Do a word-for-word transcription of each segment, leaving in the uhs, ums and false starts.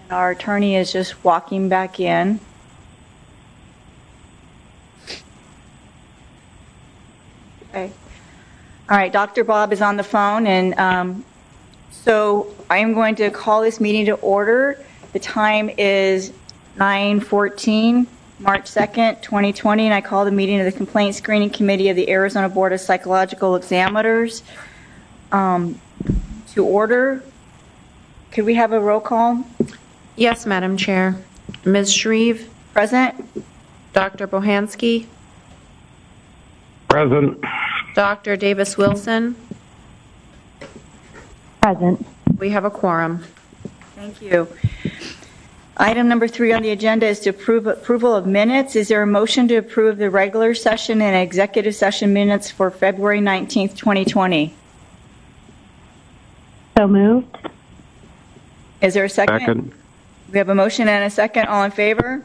Our attorney is just walking back in. Okay. All right, Doctor Bob is on the phone, and um, so I am going to call this meeting to order. The time is nine fourteen, March second, twenty twenty, and I call the meeting of the Complaint Screening Committee of the Arizona Board of Psychological Examiners um, to order. Could we have a roll call? Yes, Madam Chair. Miz Shreve? Present. Doctor Bohansky? Present. Doctor Davis-Wilson? Present. We have a quorum. Thank you. Item number three on the agenda is to approve approval of minutes. Is there a motion to approve the regular session and executive session minutes for February nineteenth, twenty twenty? So moved. Is there a second? Second. We have a motion and a second. All in favor?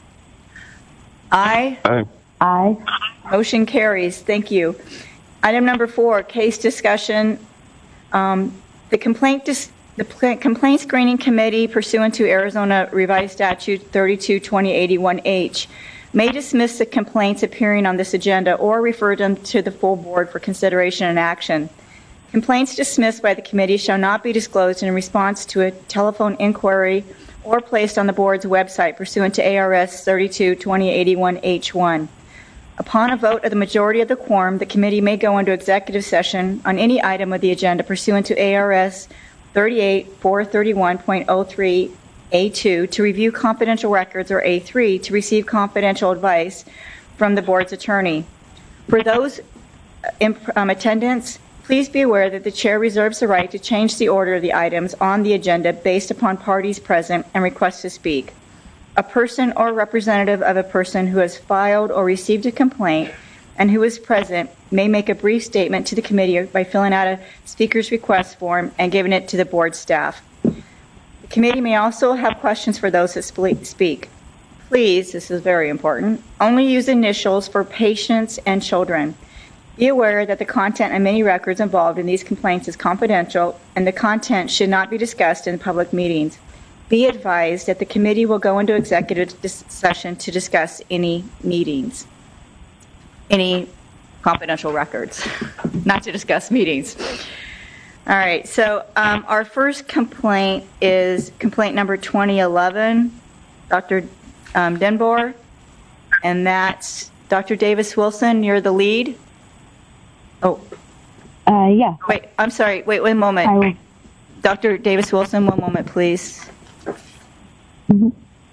Aye. Aye. Aye. Motion carries. Thank you. Item number four, case discussion. Um, the complaint dis the complaint screening committee pursuant to Arizona Revised Statute thirty-two twenty eighty-one H may dismiss the complaints appearing on this agenda or refer them to the full board for consideration and action. Complaints dismissed by the committee shall not be disclosed in response to a telephone inquiry or placed on the board's website pursuant to A R S thirty-two twenty eighty-one H one. Upon a vote of the majority of the quorum, the committee may go into executive session on any item of the agenda pursuant to A R S thirty-eight four thirty-one point oh three A two to review confidential records, or A three to receive confidential advice from the board's attorney. For those in um, attendance, please be aware that the chair reserves the right to change the order of the items on the agenda based upon parties present and requests to speak. A person or representative of a person who has filed or received a complaint and who is present may make a brief statement to the committee by filling out a speaker's request form and giving it to the board staff. The committee may also have questions for those that speak. Please, this is very important, only use initials for patients and children. Be aware that the content and many records involved in these complaints is confidential, and the content should not be discussed in public meetings. Be advised that the committee will go into executive session to discuss any meetings, any confidential records, not to discuss meetings. All right, so um, our first complaint is complaint number twenty eleven, Doctor Um, Denbor, and that's Doctor Davis-Wilson. You're the lead. Oh. Uh, yeah. Wait, I'm sorry. Wait, wait a moment. I will. Doctor Davis-Wilson, one moment, please. Mm-hmm.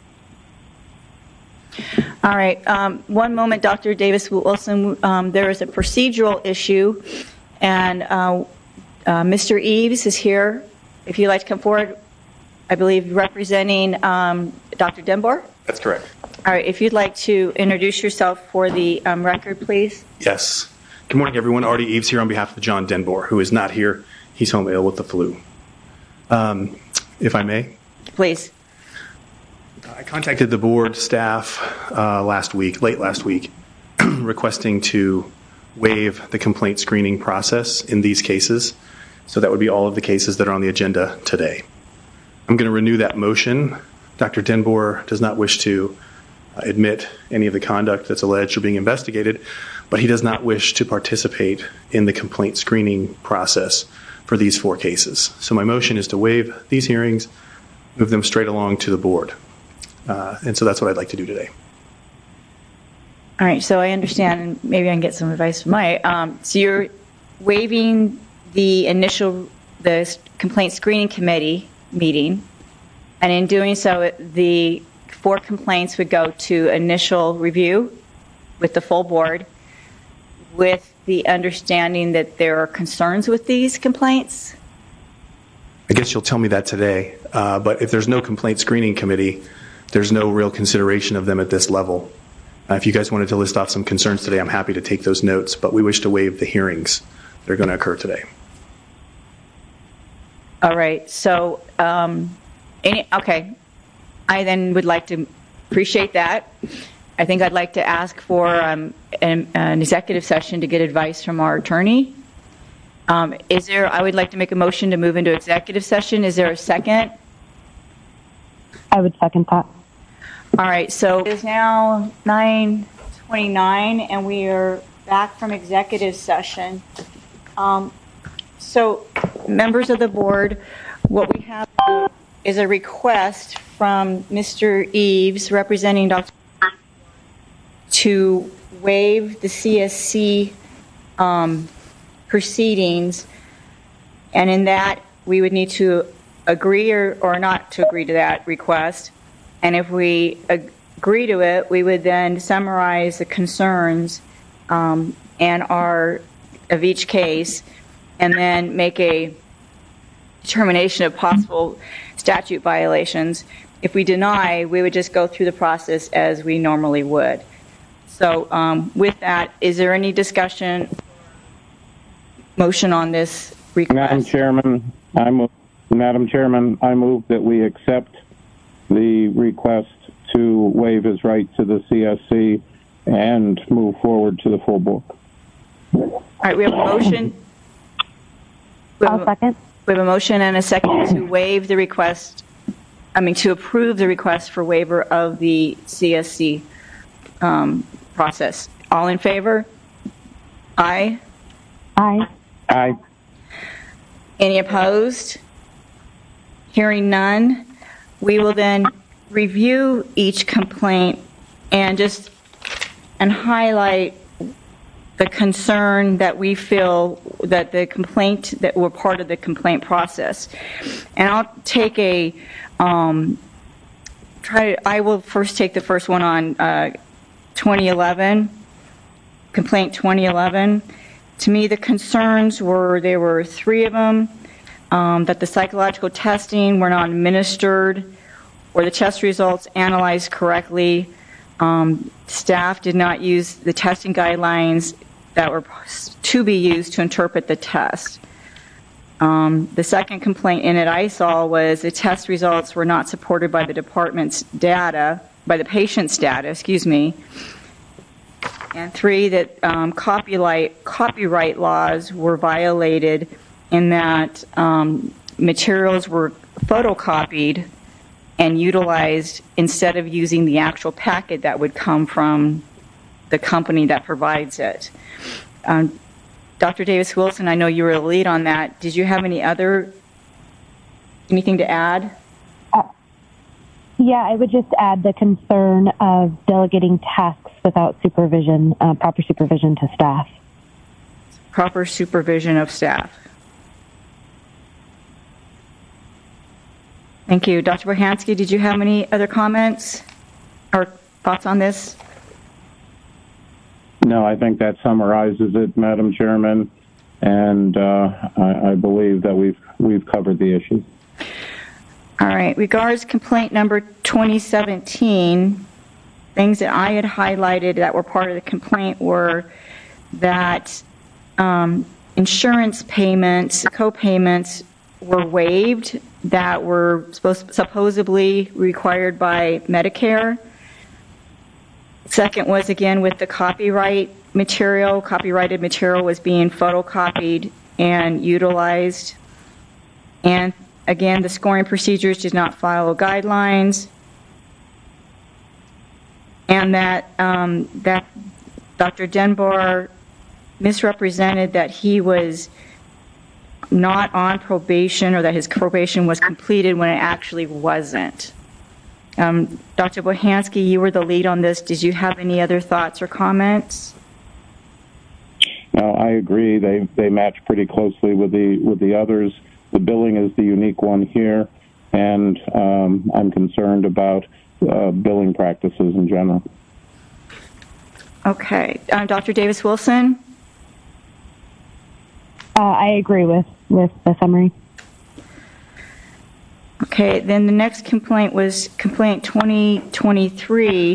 All right. Um, one moment, Doctor Davis-Wilson. Um, there is a procedural issue, and uh, uh, Mister Eves is here. If you'd like to come forward, I believe representing um, Doctor Denbor. That's correct. All right. If you'd like to introduce yourself for the um, record, please. Yes. Good morning, everyone. Artie Eves here on behalf of John Denbor, who is not here. He's home ill with the flu. Um, if I may. Please. I contacted the board staff uh, last week, late last week, requesting to waive the complaint screening process in these cases. So that would be all of the cases that are on the agenda today. I'm going to renew that motion. Doctor Denbor does not wish to uh, admit any of the conduct that's alleged or being investigated, but he does not wish to participate in the complaint screening process for these four cases. So my motion is to waive these hearings, move them straight along to the board. Uh, and so that's what I'd like to do today. All right, so I understand, and maybe I can get some advice from Mike. Um, so you're waiving the initial, the complaint screening committee meeting, and in doing so, the four complaints would go to initial review with the full board, with the understanding that there are concerns with these complaints? I guess you'll tell me that today, uh, but if there's no complaint screening committee, there's no real consideration of them at this level. Uh, if you guys wanted to list off some concerns today, I'm happy to take those notes, but we wish to waive the hearings that are going to occur today. All right, so, um, any, okay, I then would like to appreciate that. I think I'd like to ask for um, an, an executive session to get advice from our attorney. Um, is there, I would like to make a motion to move into executive session. Is there a second? I would second that. All right, so it is now nine twenty-nine, and we are back from executive session. Um, so, members of the board, what we have is a request from Mister Eves, representing Doctor to waive the C S C um, proceedings, and in that, we would need to agree or, or not to agree to that request. And if we agree to it, we would then summarize the concerns um, and our of each case, and then make a determination of possible statute violations. If we deny, we would just go through the process as we normally would. So um, with that, is there any discussion, motion on this request? Madam Chairman, I move, Madam Chairman, I move that we accept the request to waive his right to the C S C and move forward to the full book. All right, we have a motion. We have I'll a, second. we have a motion and a second to waive the request, I mean, to approve the request for waiver of the C S C um, process. All in favor? Aye. Aye. Aye. Any opposed? Hearing none, we will then review each complaint and just and highlight the concern that we feel that the complaint that were part of the complaint process. And I'll take a um, try. To, I will first take the first one on uh, twenty eleven, complaint twenty eleven. To me, the concerns were, there were three of them, um, that the psychological testing were not administered, or the test results analyzed correctly. Um, staff did not use the testing guidelines that were to be used to interpret the test. Um, the second complaint in it I saw was the test results were not supported by the department's data, by the patient's data, excuse me. And three, that um, copyright, copyright laws were violated in that um, materials were photocopied and utilized instead of using the actual packet that would come from the company that provides it. Um, Doctor Davis Wilson, I know you were the lead on that. Did you have any other, anything to add? Uh, yeah, I would just add the concern of delegating tasks without supervision, uh, proper supervision to staff. Proper supervision of staff. Thank you. Doctor Bohansky, did you have any other comments or thoughts on this? No, I think that summarizes it, Madam Chairman, and uh, I, I believe that we've we've covered the issue. All right. Regards complaint number twenty seventeen, things that I had highlighted that were part of the complaint were that um, insurance payments, co-payments were waived that were supposed, supposedly required by Medicare. Second was, again, with the copyright material. Copyrighted material was being photocopied and utilized. And, again, the scoring procedures did not follow guidelines. And that, um, that Doctor Denbar misrepresented that he was not on probation or that his probation was completed when it actually wasn't. Um, Doctor Bohansky, you were the lead on this. Did you have any other thoughts or comments? No, I agree. They they match pretty closely with the with the others. The billing is the unique one here, and um, I'm concerned about uh, billing practices in general. Okay. Uh, Doctor Davis Wilson? Uh, I agree with, with the summary. Okay, then the next complaint was complaint twenty twenty-three.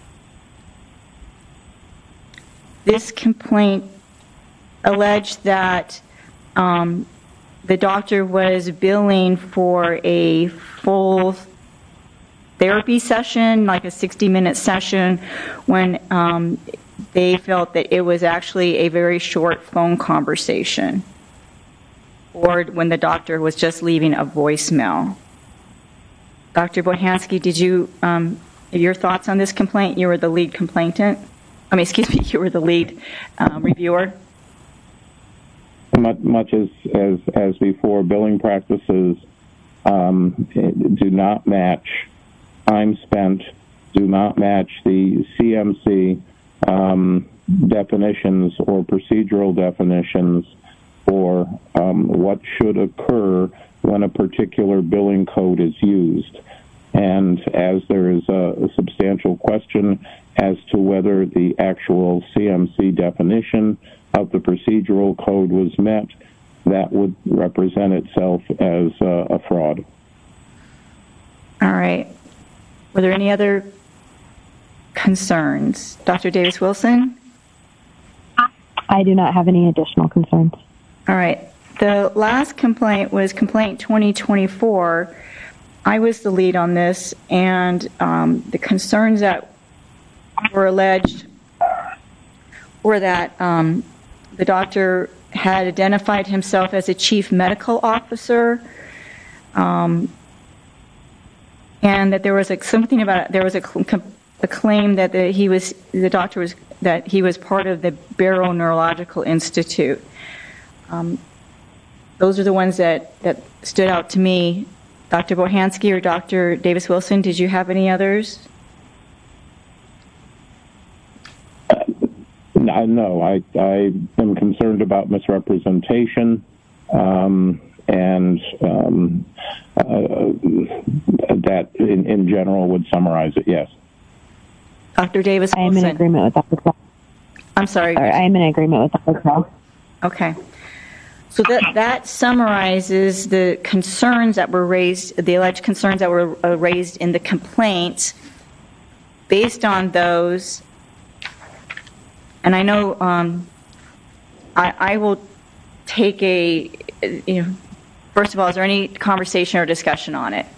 This complaint alleged that um, the doctor was billing for a full therapy session, like a sixty-minute session, when um, they felt that it was actually a very short phone conversation, or when the doctor was just leaving a voicemail. Doctor Bohanski, did you, um, your thoughts on this complaint? You were the lead complainant. I mean, excuse me, you were the lead um, reviewer. Much, much as, as, as before, billing practices um, do not match time spent, do not match the C M C um, definitions or procedural definitions for um, what should occur when a particular billing code is used. And as there is a, a substantial question as to whether the actual C M C definition of the procedural code was met, that would represent itself as uh, a fraud. All right. Were there any other concerns? Doctor Davis-Wilson? I do not have any additional concerns. All right. The last complaint was complaint twenty twenty-four. I was the lead on this, and um, the concerns that were alleged were that um, the doctor had identified himself as a chief medical officer, um, and that there was a, something about there was a, a claim that the, he was the doctor was that he was part of the Barrow Neurological Institute. Um, those are the ones that, that stood out to me. Doctor Bohanski or Doctor Davis-Wilson, did you have any others? Uh, no, I, I am concerned about misrepresentation, um, and um, uh, that in, in general would summarize it, yes. Doctor Davis-Wilson. I am in agreement with that as well. I'm sorry. Sorry, I am in agreement with that as well. Okay. So that, that summarizes the concerns that were raised, the alleged concerns that were uh, raised in the complaint. Based on those, and I know um, I, I will take a, you know, first of all, is there any conversation or discussion on it?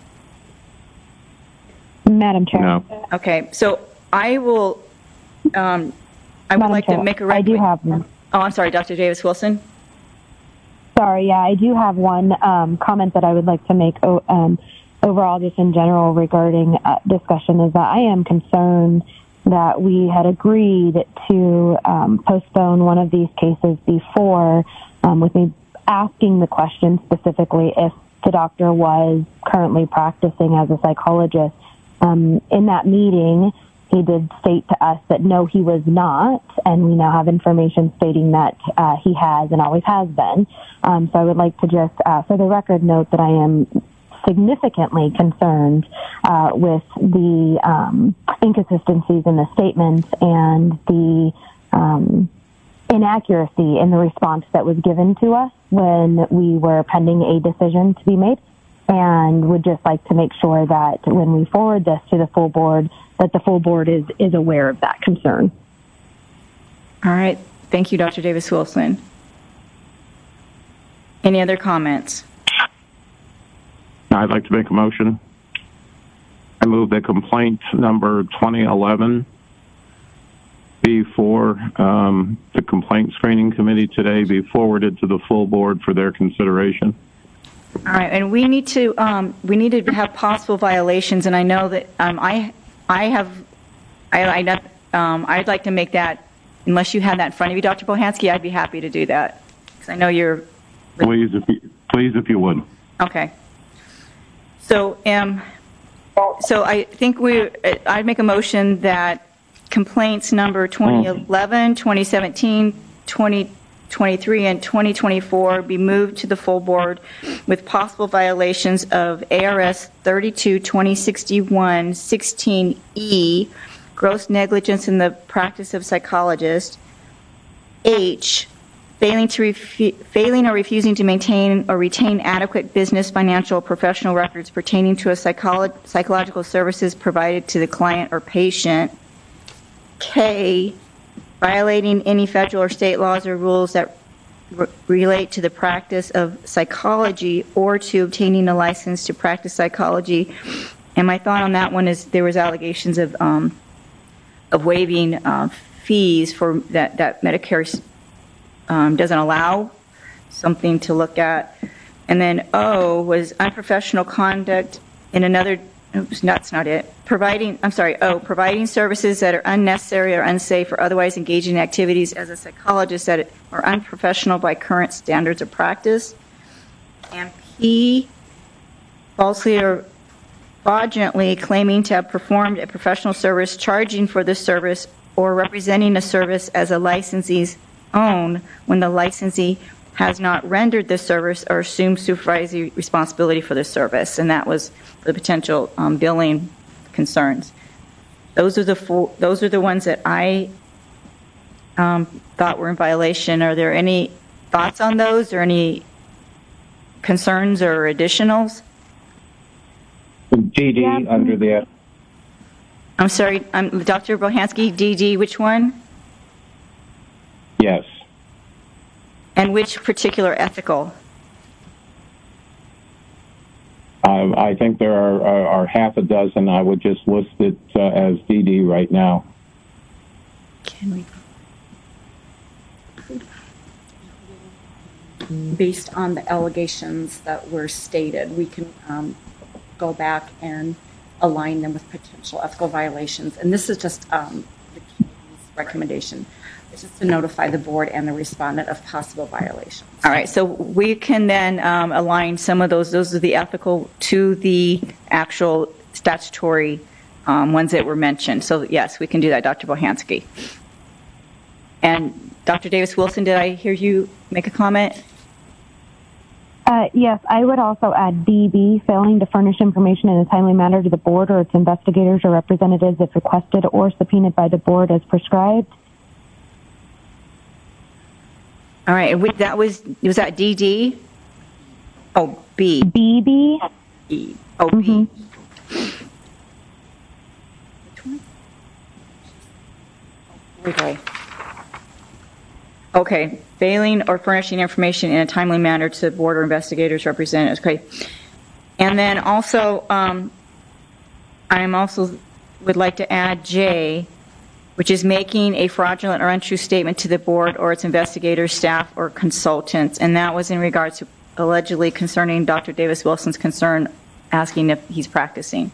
Madam Chair. No. Okay, so I will, um, I would Madam like Chair, to make a I do recommendation. have one. Oh, I'm sorry, Doctor Davis-Wilson. Sorry, yeah, I do have one um, comment that I would like to make oh, um, overall, just in general, regarding uh, discussion, is that I am concerned that we had agreed to um, postpone one of these cases before, um, with me asking the question specifically if the doctor was currently practicing as a psychologist. Um, in that meeting, he did state to us that no, he was not, and we now have information stating that uh, he has and always has been. Um, so I would like to just, uh, for the record, note that I am significantly concerned uh, with the um, inconsistencies in the statements and the um, inaccuracy in the response that was given to us when we were pending a decision to be made, and would just like to make sure that when we forward this to the full board, that the full board is, is aware of that concern. All right. Thank you, Doctor Davis-Wilson. Any other comments? I'd like to make a motion. I move that complaint number twenty eleven before um, the complaint screening committee today be forwarded to the full board for their consideration. All right, and we need to um, we need to have possible violations, and I know that um, I I have I I not, um, I'd like to make that, unless you have that in front of you, Doctor Bohanski, I'd be happy to do that because I know you're. Please, if you, please, if you would. Okay. So um, so I think we I'd make a motion that complaints number twenty eleven, twenty seventeen, twenty twenty-three, and twenty twenty-four be moved to the full board with possible violations of A R S thirty-two twenty sixty-one sixteen E, gross negligence in the practice of psychologist. H, failing to refu- failing or refusing to maintain or retain adequate business, financial, or professional records pertaining to a psycholo- psychological services provided to the client or patient. K, violating any federal or state laws or rules that re- relate to the practice of psychology or to obtaining a license to practice psychology. And my thought on that one is there was allegations of um, of waiving uh, fees for that that Medicare um, doesn't allow, something to look at. And then O was unprofessional conduct in another oops, that's not it. Providing, I'm sorry, oh, providing services that are unnecessary or unsafe or otherwise engaging in activities as a psychologist that are unprofessional by current standards of practice. And P, falsely or fraudulently claiming to have performed a professional service, charging for the service, or representing a service as a licensee's own when the licensee has not rendered the service or assumed supervisory responsibility for the service. And that was the potential um, billing concerns. Those are the four, those are the ones that I um, thought were in violation. Are there any thoughts on those, or any concerns or additionals? D D Yeah. under the, I'm sorry, um, Doctor Bohansky, D D, which one? yes. And which particular ethical? Um, I think there are, are, are half a dozen. I would just list it uh, as D D right now. Can we? Based on the allegations that were stated, we can um, go back and align them with potential ethical violations. And this is just um, the committee's recommendation. It's just to notify the board and the respondent of possible violations. All right, so we can then um, align some of those, those are the ethical, to the actual statutory um, ones that were mentioned. So yes, we can do that, Doctor Bohansky. And Doctor Davis-Wilson, did I hear you make a comment? Uh, yes, I would also add D B, failing to furnish information in a timely manner to the board or its investigators or representatives if requested or subpoenaed by the board as prescribed. All right, and we- that was, was that D D? Oh, B. B B, E. Oh, B. Okay. Okay, failing or furnishing information in a timely manner to the board or investigators, representatives. Okay, and then also, um, I am also would like to add J, which is making a fraudulent or untrue statement to the board or its investigators, staff, or consultants, and that was in regards to allegedly concerning Doctor Davis-Wilson's concern, asking if he's practicing.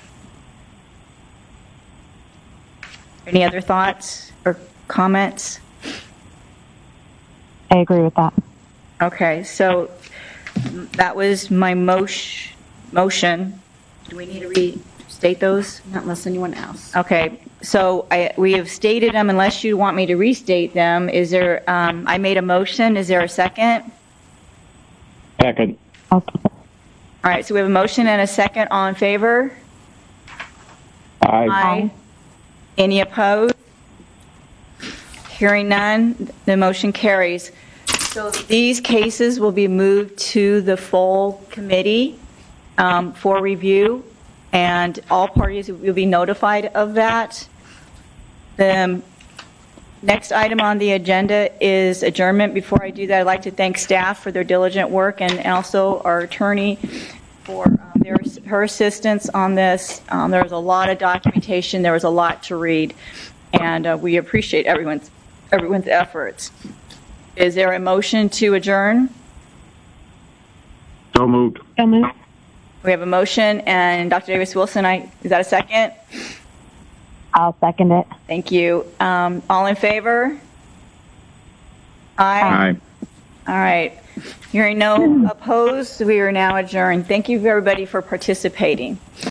Any other thoughts or comments? I agree with that. Okay, so that was my motion. Motion. Do we need to restate those? Not unless anyone else. Okay, so I, we have stated them. Unless you want me to restate them, is there? Um, I made a motion. Is there a second? Second. Okay. All right, so we have a motion and a second. All in favor? Aye. Aye. Any opposed? Hearing none, the motion carries. So these cases will be moved to the full committee um, for review, and all parties will be notified of that. The next item on the agenda is adjournment. Before I do that, I'd like to thank staff for their diligent work, and also our attorney for um, their, her assistance on this. Um, there was a lot of documentation. There was a lot to read, and uh, we appreciate everyone's everyone's efforts. Is there a motion to adjourn? So moved. So moved. We have a motion, and Doctor Davis-Wilson, I, is that a second? I'll second it. Thank you. Um, all in favor? Aye. All right. Hearing no opposed, we are now adjourned. Thank you, everybody, for participating.